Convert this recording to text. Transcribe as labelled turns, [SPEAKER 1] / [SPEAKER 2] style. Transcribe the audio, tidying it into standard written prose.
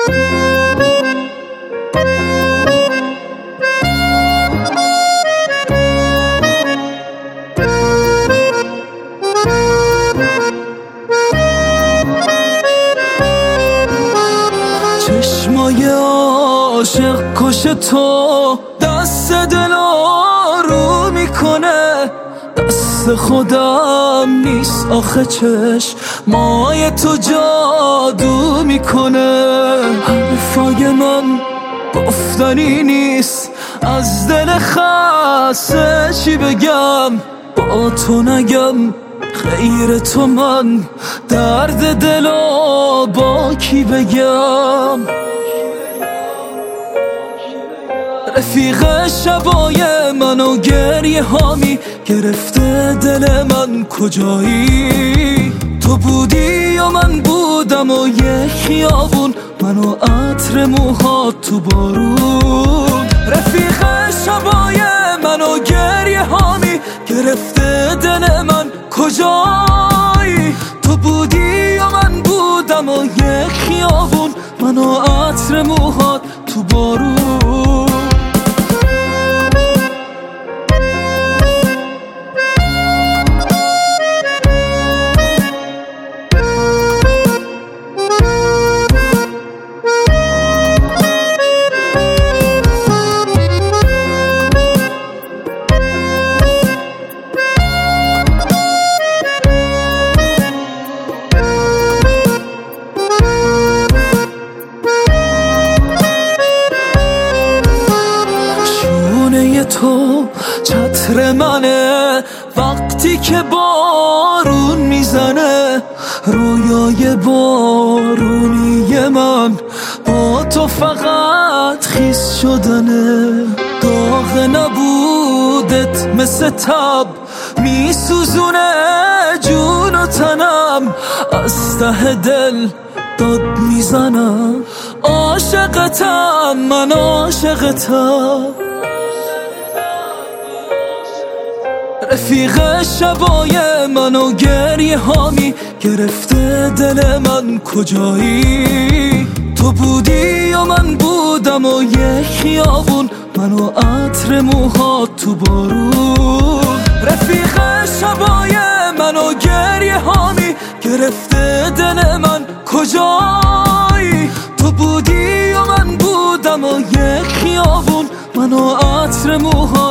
[SPEAKER 1] چشمای عاشق کش تو دست دل آروم میکنه، دست خودم نیست آخه چشمای تو جادو میکنه. حرفای من گفتنی نیست، از دل خسته چی بگم، با تو نگم غیر تو من درد دلو با کی بگم. رفیق شبای منو گریه هامی گرفته دل من، کجایی؟ تو بودی و من بودم و یه خیابون، منو عطر موهات تو بارون. رفیق شبای منو گریه هامی گرفته دل من، کجایی؟ تو بودی و من بودم و یه خیابون، منو عطر موهات تو بارون. تو چتر منه وقتی که بارون میزنه، رویای بارونی من با تو فقط خیس شدنه. داغ نبودت مثل تب میسوزونه جون و تنم، از ته دل داد میزنم عاشقتم، من عاشقتم. رفیق شبای منو گریه هامی گرفته دل من، کجایی؟ تو بودی و من بودم و یه خیابون، منو عطر موهات تو بارون. رفیق شبای منو گریه هامی گرفته دل من، کجایی؟ تو بودی و من بودم و یه خیابون، منو عطر موهات